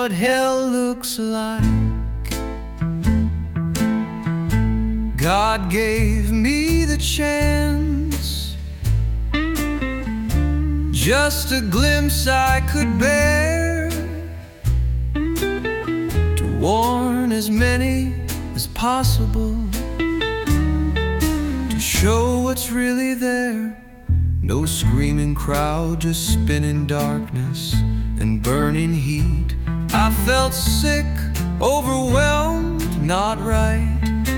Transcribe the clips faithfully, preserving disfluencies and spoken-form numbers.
what hell looks like. God gave me the chance, just a glimpse I could bear, to warn as many as possible, to show what's really there. No screaming crowd, just spinning darkness and burning heat. I felt sick, overwhelmed, not right.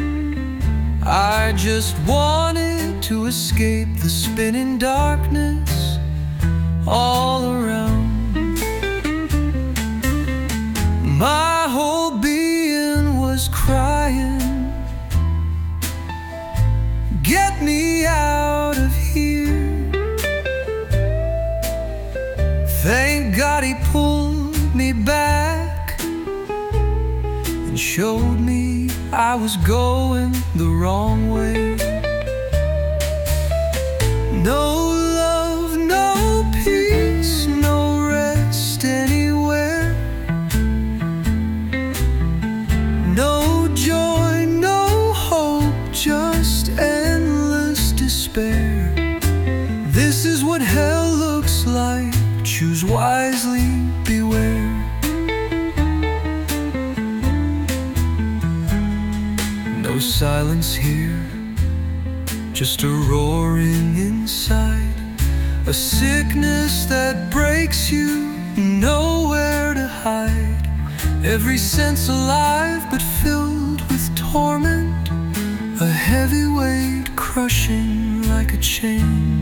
I just wanted to escape the spinning darkness all around. My whole being was crying, get me out of here. Thank God he pulled me back and showed me I was going the wrong way. No love, no peace, no rest anywhere. No joy, no hope, just endless despair. This is what hell looks like. Choose wisely, beware. No silence here, just a roaring inside, a sickness that breaks you, nowhere to hide. Every sense alive but filled with torment, a heavy weight crushing like a chain.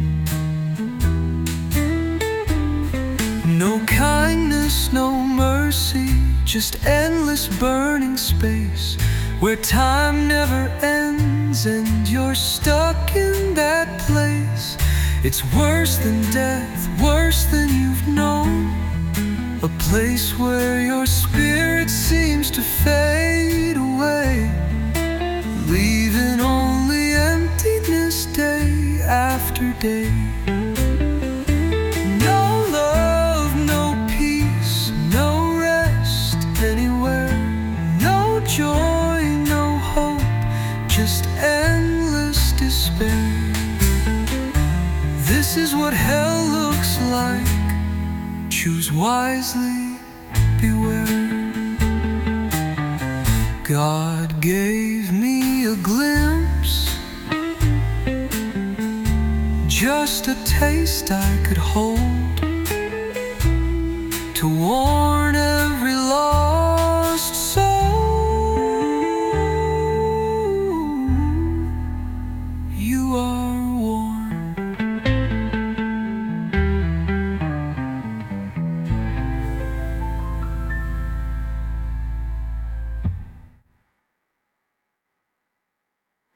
No kindness, no mercy, just endless burning space, where time never ends and you're stuck in that place. It's worse than death, worse than you've known, a place where your spirit seems to fade away, leaving only emptiness day after day. Joy, no hope, just endless despair. This is what hell looks like. Choose wisely, beware. God gave me a glimpse, just a taste I could hold, to warm